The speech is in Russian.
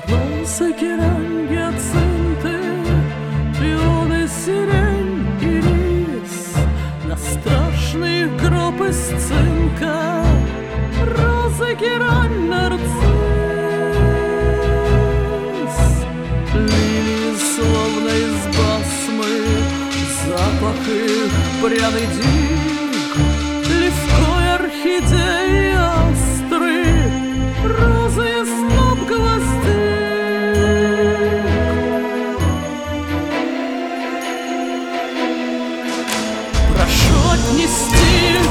Розы, герань, гиацинты, пионы, сирень и рис. На страшный гроб из цинка розы, герань, нарцисс. Лилии, словно из басмы, запах их пряный дик. Левкой орхидеи астры, розы и сноп гвоздик. Прошу отнести